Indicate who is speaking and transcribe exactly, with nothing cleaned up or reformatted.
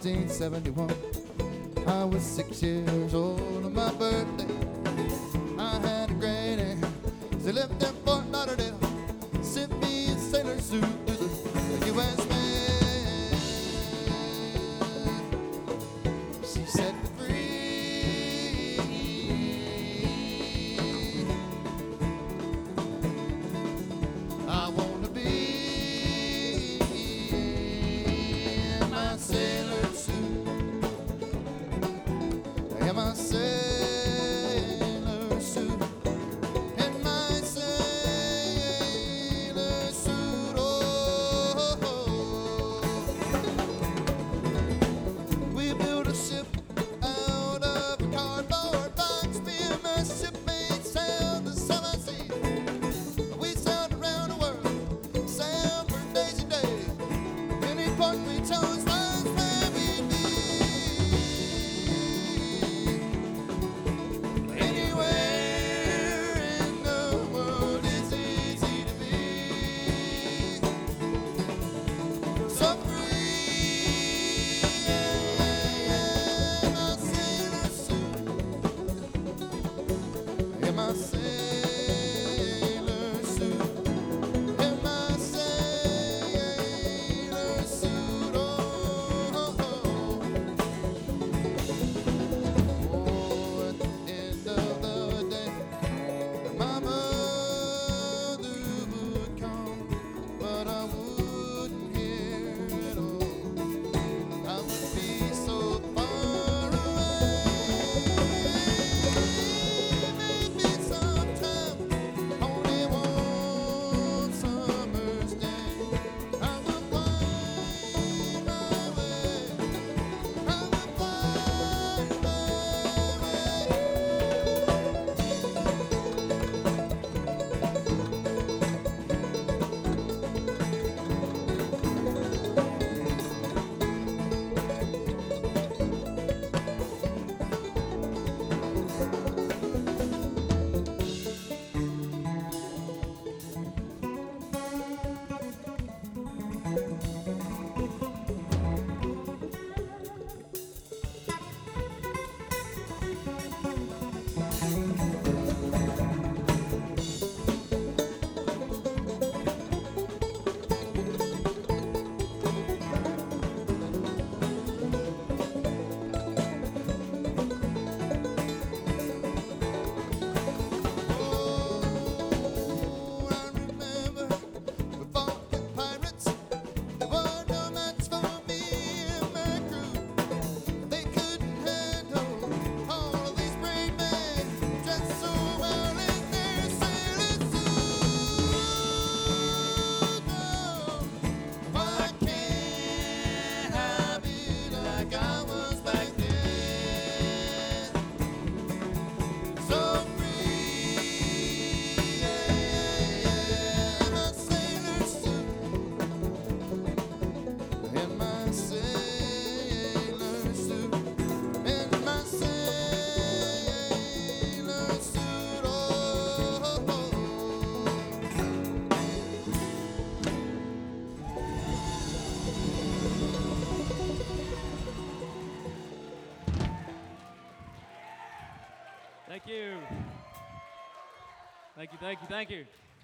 Speaker 1: nineteen seventy-one. I was six years old on my birthday. I had a granny. She lived in Fort Lauderdale. Sent me a sailor suit to the, the U S mail. She set me free. I wanna be in my sailor suit. In my sailor suit. In my sailor suit. Oh, we built a ship out of a cardboard box. Me and my shipmates sailed the seven seas. We sailed around the world, sailed for days and days. Any port we chose was where we'd be. Anywhere in the world it's easy to be so free. In my sailor suit. In my sailor suit. In my sailor suit. Oh, oh, oh. Oh, at the end of the day, my mother would come, but I wouldn't hear it all. I would be so far away. Maybe sometime, only one summer's day, I would find my way. I would find my way. Oh, I remember we fought with pirates. They were no match for me and my crew. They couldn't handle all of these brave men dressed so well in their sailor suits. Oh, why can't I be like I was back then? So free. In my sailor suit. In my sailor suit. In my sailor suit. Oh,
Speaker 2: Thank you. Thank you, thank you, thank you.